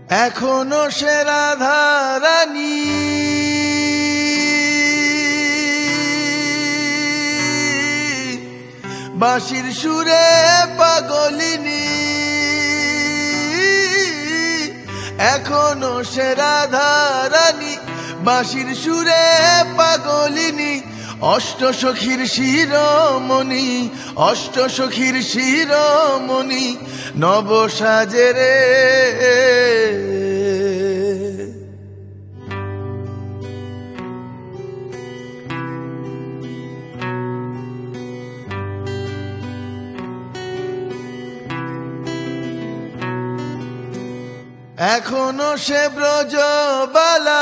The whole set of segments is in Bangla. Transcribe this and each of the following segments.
এখনো সে রাধা রানী বাঁশির সুরে পাগলিনী, এখনো সে রাধা রানী বাঁশির সুরে পাগলিনী। অষ্টসখীর শিরোমণি, অষ্টসখীর শিরোমণি নব সাজে রে। এখনো সে ব্রজবালা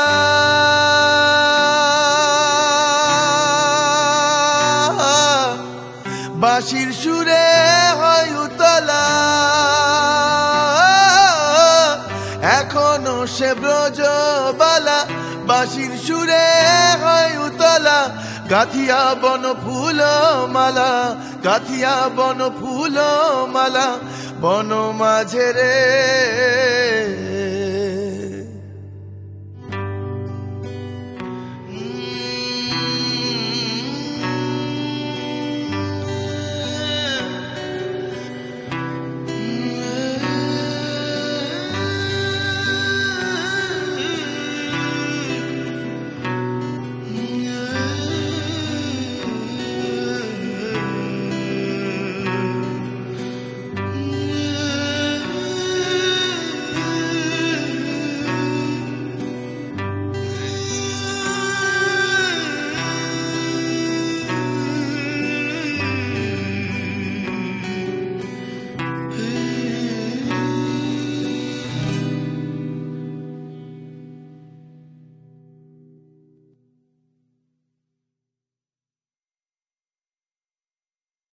বাঁশির সুরে হয় উতলা, এখনো সে ব্রজবালা বাঁশির সুরে হয় উতলা। গাথিয়া বন ফুল মালা, গাথিয়া বন ফুল মালা বন মাঝে রে।